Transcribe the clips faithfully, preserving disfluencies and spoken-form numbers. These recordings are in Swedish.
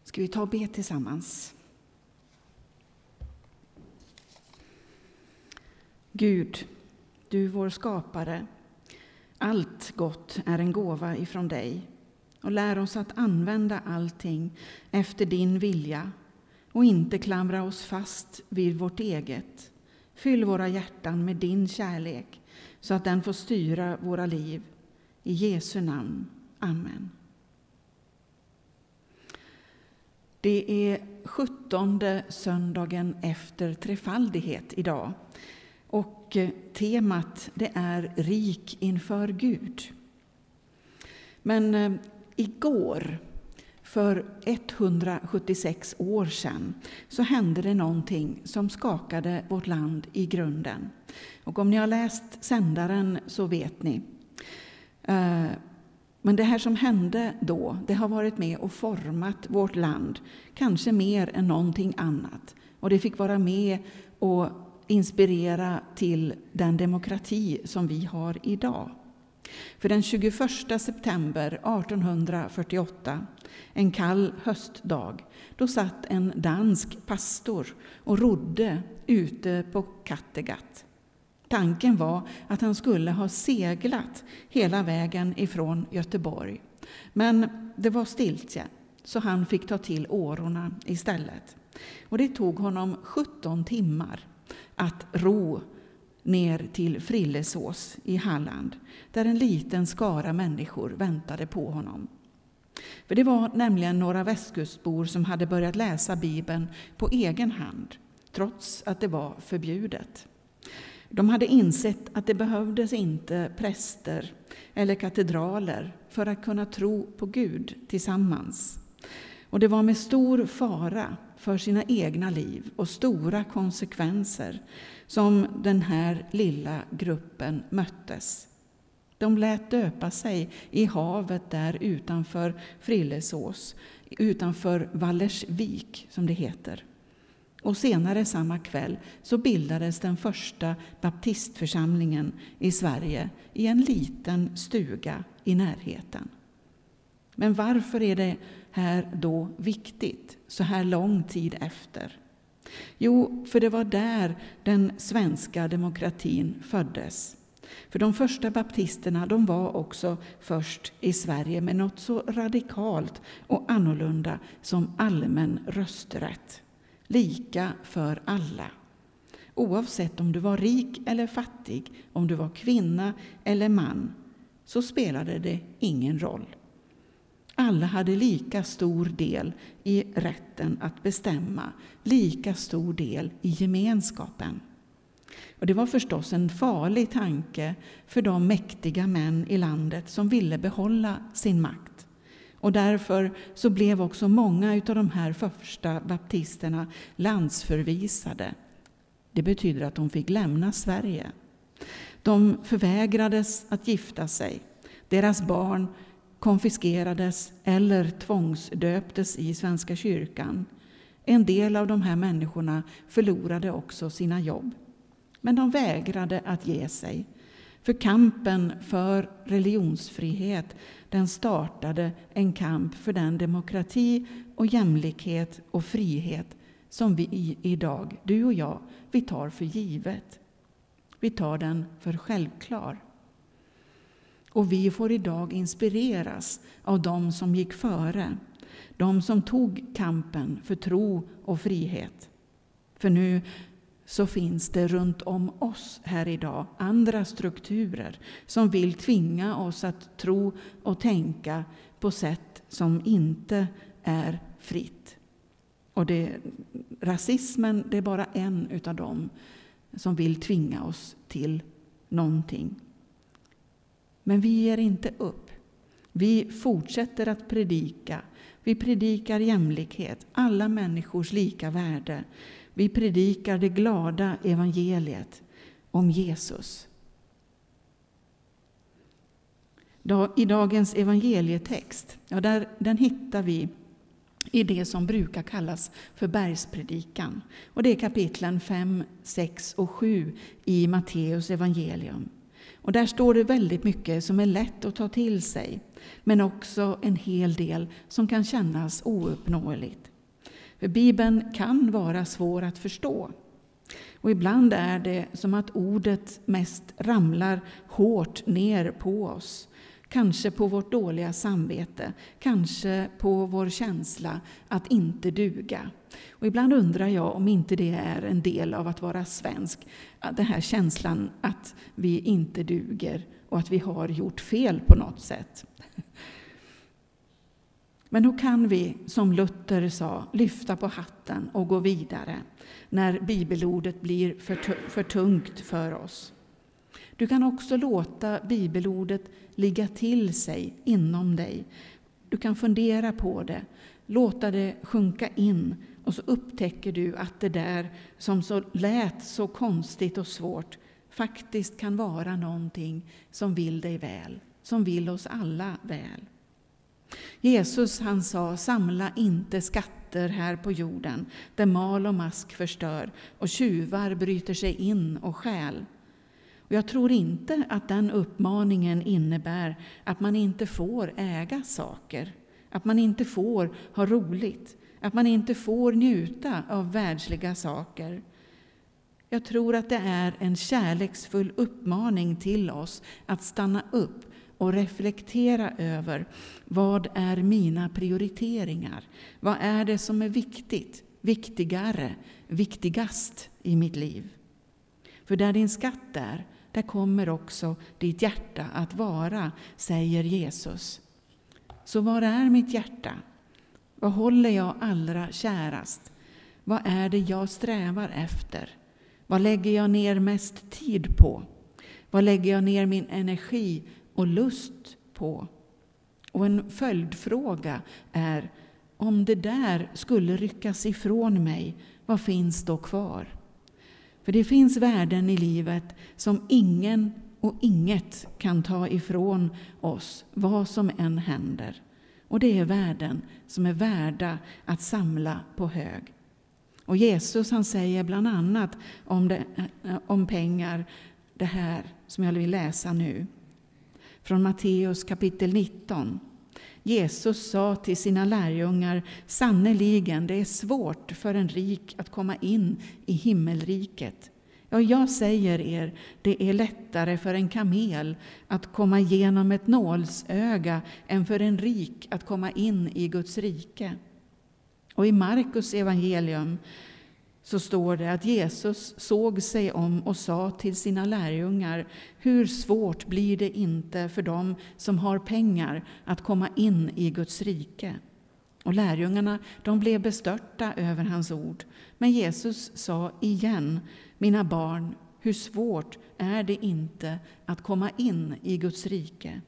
Ska vi ta och be tillsammans? Gud, du vår skapare, allt gott är en gåva ifrån dig, och lär oss att använda allting efter din vilja och inte klamra oss fast vid vårt eget. Fyll våra hjärtan med din kärlek så att den får styra våra liv. I Jesu namn. Amen. Det är sjuttonde söndagen efter trefaldighet idag. Och temat det är rik inför Gud. Men eh, igår, för etthundrasjuttiosex år sedan, så hände det någonting som skakade vårt land i grunden. Och om ni har läst sändaren så vet ni. Eh, men det här som hände då, det har varit med och format vårt land, kanske mer än någonting annat. Och det fick vara med och inspirera till den demokrati som vi har idag. För den tjugoförsta september artonhundrafyrtioåtta, en kall höstdag, då satt en dansk pastor och rodde ute på Kattegatt. Tanken var att han skulle ha seglat hela vägen ifrån Göteborg. Men det var stiltje, så han fick ta till årorna istället. Och det tog honom sjutton timmar att ro ner till Frillesås i Halland, där en liten skara människor väntade på honom. För det var nämligen några västkustbor som hade börjat läsa Bibeln på egen hand, trots att det var förbjudet. De hade insett att det behövdes inte präster eller katedraler för att kunna tro på Gud tillsammans. Och det var med stor fara för sina egna liv och stora konsekvenser som den här lilla gruppen möttes. De lät döpa sig i havet där utanför Frillesås, utanför Vallersvik som det heter. Och senare samma kväll så bildades den första baptistförsamlingen i Sverige i en liten stuga i närheten. Men varför är det här då viktigt så här lång tid efter? Jo, för det var där den svenska demokratin föddes. För de första baptisterna, de var också först i Sverige med något så radikalt och annorlunda som allmän rösträtt. Lika för alla. Oavsett om du var rik eller fattig, om du var kvinna eller man, så spelade det ingen roll. Alla hade lika stor del i rätten att bestämma, lika stor del i gemenskapen. Och det var förstås en farlig tanke för de mäktiga män i landet som ville behålla sin makt. Och därför så blev också många av de här första baptisterna landsförvisade. Det betyder att de fick lämna Sverige. De förvägrades att gifta sig. Deras barn konfiskerades eller tvångsdöptes i Svenska kyrkan. En del av de här människorna förlorade också sina jobb. Men de vägrade att ge sig. För kampen för religionsfrihet, den startade en kamp för den demokrati och jämlikhet och frihet som vi idag, du och jag, vi tar för givet. Vi tar den för självklar. Och vi får idag inspireras av de som gick före. De som tog kampen för tro och frihet. För nu så finns det runt om oss här idag andra strukturer som vill tvinga oss att tro och tänka på sätt som inte är fritt. Och det, rasismen, det är bara en utav dem som vill tvinga oss till någonting. Men vi ger inte upp. Vi fortsätter att predika. Vi predikar jämlikhet, alla människors lika värde. Vi predikar det glada evangeliet om Jesus. I dagens evangelietext, ja, där, den hittar vi i det som brukar kallas för bergspredikan. Och det är kapitlen fem, sex och sju i Matteus evangelium. Och där står det väldigt mycket som är lätt att ta till sig, men också en hel del som kan kännas ouppnåeligt. För Bibeln kan vara svår att förstå. Och ibland är det som att ordet mest ramlar hårt ner på oss. Kanske på vårt dåliga samvete, kanske på vår känsla att inte duga. Och ibland undrar jag om inte det är en del av att vara svensk. Den här känslan att vi inte duger och att vi har gjort fel på något sätt. Men hur kan vi, som Luther sa, lyfta på hatten och gå vidare när bibelordet blir för, för tungt för oss? Du kan också låta bibelordet ligga till sig inom dig. Du kan fundera på det, låta det sjunka in och så upptäcker du att det där som så lät så konstigt och svårt faktiskt kan vara någonting som vill dig väl, som vill oss alla väl. Jesus han sa, samla inte skatter här på jorden där mal och mask förstör och tjuvar bryter sig in och stjäl. Och jag tror inte att den uppmaningen innebär att man inte får äga saker, att man inte får ha roligt, att man inte får njuta av världsliga saker. Jag tror att det är en kärleksfull uppmaning till oss att stanna upp och reflektera över vad är mina prioriteringar? Vad är det som är viktigt, viktigare, viktigast i mitt liv? För där din skatt är, där kommer också ditt hjärta att vara, säger Jesus. Så var är mitt hjärta? Vad håller jag allra kärast? Vad är det jag strävar efter? Vad lägger jag ner mest tid på? Vad lägger jag ner min energi och lust på? Och en följdfråga är, om det där skulle ryckas ifrån mig, vad finns då kvar? För det finns värden i livet som ingen och inget kan ta ifrån oss, vad som än händer. Och det är värden som är värda att samla på hög. Och Jesus han säger bland annat om, det, om pengar, det här som jag vill läsa nu. Från Matteus kapitel nitton. Jesus sa till sina lärjungar, sannoliken det är svårt för en rik att komma in i himmelriket. Ja, jag säger er, det är lättare för en kamel att komma igenom ett nålsöga än för en rik att komma in i Guds rike. Och i Markus evangelium så står det att Jesus såg sig om och sa till sina lärjungar, hur svårt blir det inte för dem som har pengar att komma in i Guds rike? Och lärjungarna, de blev bestörta över hans ord. Men Jesus sa igen, mina barn, hur svårt är det inte att komma in i Guds rike?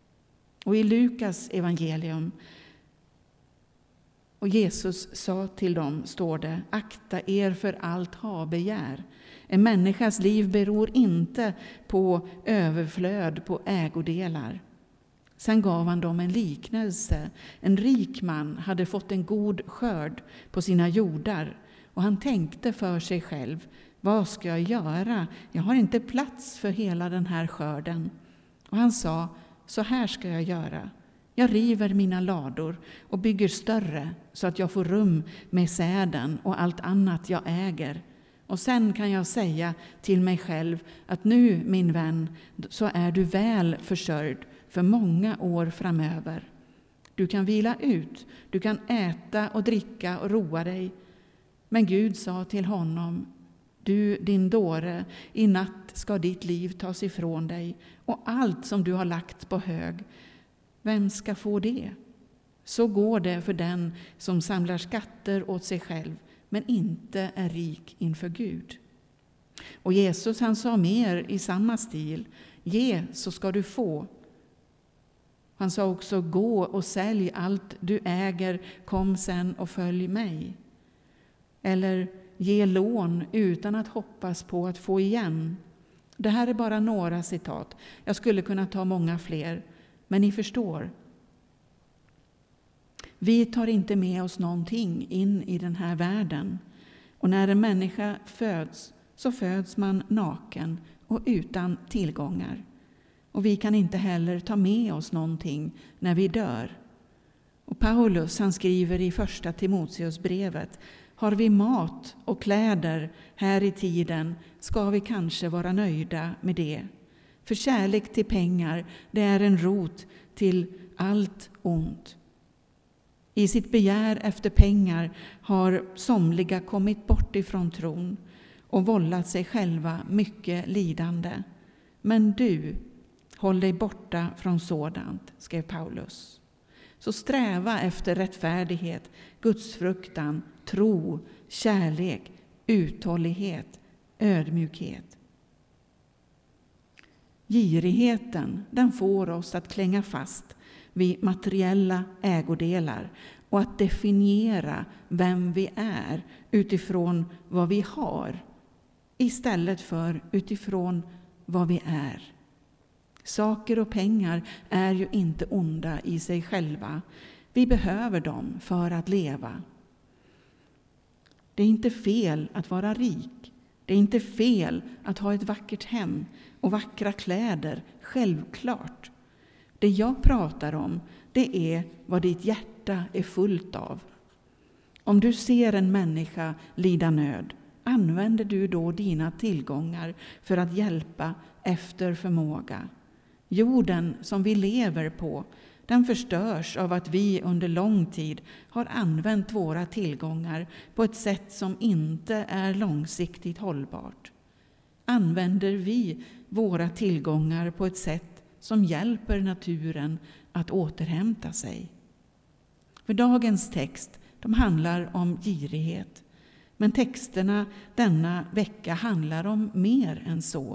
Och i Lukas evangelium, och Jesus sa till dem, står det, akta er för allt habegär. En människas liv beror inte på överflöd, på ägodelar. Sen gav han dem en liknelse. En rik man hade fått en god skörd på sina jordar. Och han tänkte för sig själv, vad ska jag göra? Jag har inte plats för hela den här skörden. Och han sa, så här ska jag göra. Jag river mina lador och bygger större så att jag får rum med säden och allt annat jag äger. Och sen kan jag säga till mig själv att nu, min vän, så är du väl försörjd för många år framöver. Du kan vila ut, du kan äta och dricka och roa dig. Men Gud sa till honom, du din dåre, i natt ska ditt liv tas ifrån dig och allt som du har lagt på hög. Vem ska få det? Så går det för den som samlar skatter åt sig själv men inte är rik inför Gud. Och Jesus han sa mer i samma stil, ge så ska du få. Han sa också, gå och sälj allt du äger, kom sen och följ mig. Eller ge lån utan att hoppas på att få igen. Det här är bara några citat. Jag skulle kunna ta många fler. Men ni förstår, vi tar inte med oss någonting in i den här världen. Och när en människa föds så föds man naken och utan tillgångar. Och vi kan inte heller ta med oss någonting när vi dör. Och Paulus, han skriver i första Timoteusbrevet: har vi mat och kläder här i tiden ska vi kanske vara nöjda med det. För kärlek till pengar, det är en rot till allt ont. I sitt begär efter pengar har somliga kommit bort ifrån tron och vållat sig själva mycket lidande. Men du, håll dig borta från sådant, skrev Paulus. Så sträva efter rättfärdighet, gudsfruktan, tro, kärlek, uthållighet, ödmjukhet. Girigheten, den får oss att klänga fast vid materiella ägodelar och att definiera vem vi är utifrån vad vi har istället för utifrån vad vi är. Saker och pengar är ju inte onda i sig själva. Vi behöver dem för att leva. Det är inte fel att vara rik. Det är inte fel att ha ett vackert hem och vackra kläder, självklart. Det jag pratar om, det är vad ditt hjärta är fullt av. Om du ser en människa lida nöd, använder du då dina tillgångar för att hjälpa efter förmåga? Jorden som vi lever på, den förstörs av att vi under lång tid har använt våra tillgångar på ett sätt som inte är långsiktigt hållbart. Använder vi våra tillgångar på ett sätt som hjälper naturen att återhämta sig? För dagens text, de handlar om girighet. Men texterna denna vecka handlar om mer än så.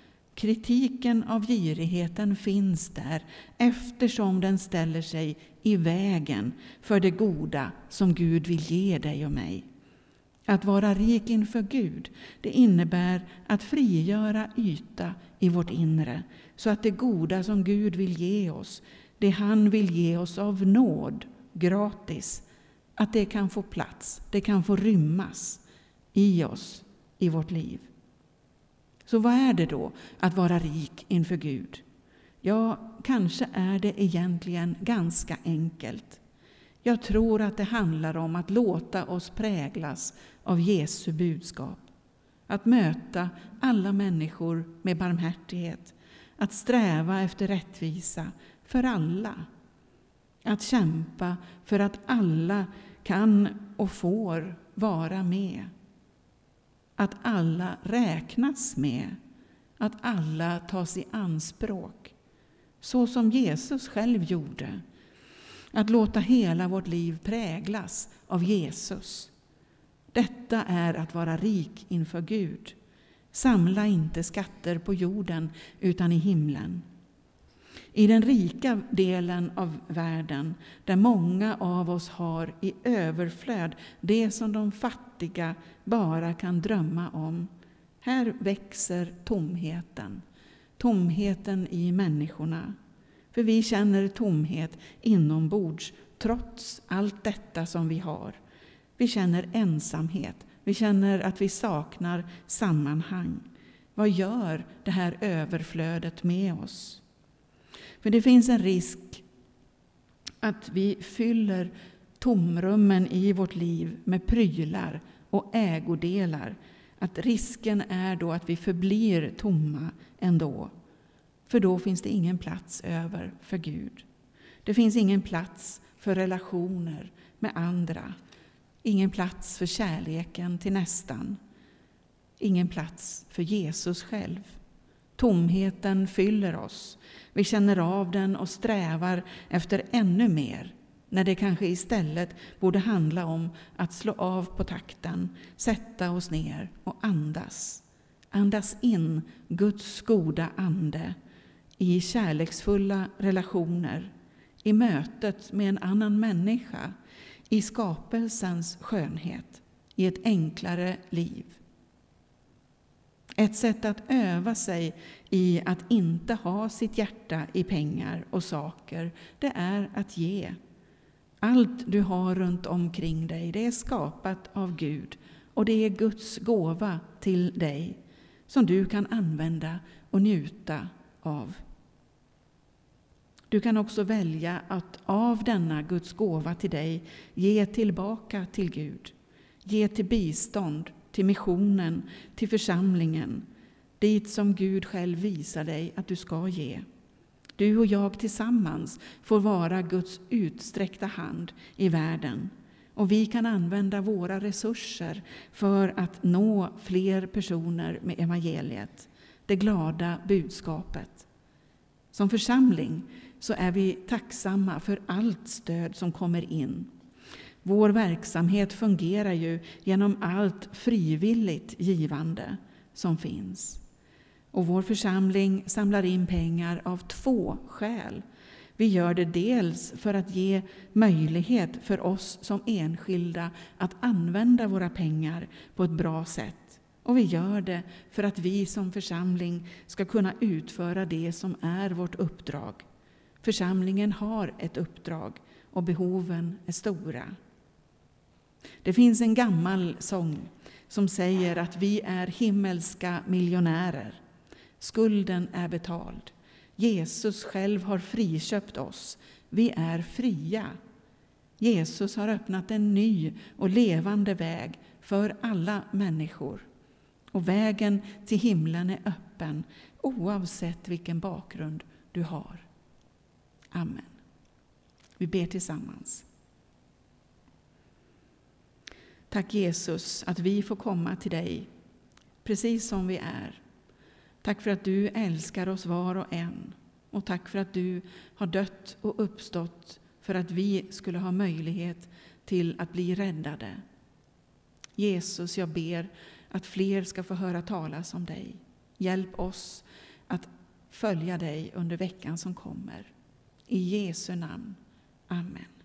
Kritiken av girigheten finns där eftersom den ställer sig i vägen för det goda som Gud vill ge dig och mig. Att vara rik inför Gud, det innebär att frigöra yta i vårt inre så att det goda som Gud vill ge oss, det han vill ge oss av nåd, gratis, att det kan få plats, det kan få rymmas i oss, i vårt liv. Så vad är det då att vara rik inför Gud? Ja, kanske är det egentligen ganska enkelt. Jag tror att det handlar om att låta oss präglas av Jesu budskap. Att möta alla människor med barmhärtighet. Att sträva efter rättvisa för alla. Att kämpa för att alla kan och får vara med. Att alla räknas med. Att alla tas i anspråk. Så som Jesus själv gjorde. Att låta hela vårt liv präglas av Jesus. Detta är att vara rik inför Gud. Samla inte skatter på jorden utan i himlen. I den rika delen av världen, där många av oss har i överflöd det som de fattiga bara kan drömma om, här växer tomheten. Tomheten i människorna. För vi känner tomhet inombords trots allt detta som vi har. Vi känner ensamhet. Vi känner att vi saknar sammanhang. Vad gör det här överflödet med oss? För det finns en risk att vi fyller tomrummen i vårt liv med prylar och ägodelar. Att risken är då att vi förblir tomma ändå. För då finns det ingen plats över för Gud. Det finns ingen plats för relationer med andra. Ingen plats för kärleken till nästan. Ingen plats för Jesus själv. Tomheten fyller oss. Vi känner av den och strävar efter ännu mer. När det kanske istället borde handla om att slå av på takten, sätta oss ner och andas. Andas in Guds goda ande i kärleksfulla relationer, i mötet med en annan människa, i skapelsens skönhet, i ett enklare liv. Ett sätt att öva sig i att inte ha sitt hjärta i pengar och saker, det är att ge. Allt du har runt omkring dig, det är skapat av Gud och det är Guds gåva till dig som du kan använda och njuta av. Du kan också välja att av denna Guds gåva till dig ge tillbaka till Gud. Ge till bistånd, till missionen, till församlingen, dit som Gud själv visar dig att du ska ge. Du och jag tillsammans får vara Guds utsträckta hand i världen. Och vi kan använda våra resurser för att nå fler personer med evangeliet, det glada budskapet. Som församling så är vi tacksamma för allt stöd som kommer in. Vår verksamhet fungerar ju genom allt frivilligt givande som finns. Och vår församling samlar in pengar av två skäl. Vi gör det dels för att ge möjlighet för oss som enskilda att använda våra pengar på ett bra sätt. Och vi gör det för att vi som församling ska kunna utföra det som är vårt uppdrag. Församlingen har ett uppdrag och behoven är stora. Det finns en gammal sång som säger att vi är himmelska miljonärer. Skulden är betald. Jesus själv har friköpt oss. Vi är fria. Jesus har öppnat en ny och levande väg för alla människor. Och vägen till himlen är öppen oavsett vilken bakgrund du har. Amen. Vi ber tillsammans. Tack Jesus att vi får komma till dig precis som vi är. Tack för att du älskar oss var och en. Och tack för att du har dött och uppstått för att vi skulle ha möjlighet till att bli räddade. Jesus, jag ber att fler ska få höra talas om dig. Hjälp oss att följa dig under veckan som kommer. I Jesu namn. Amen.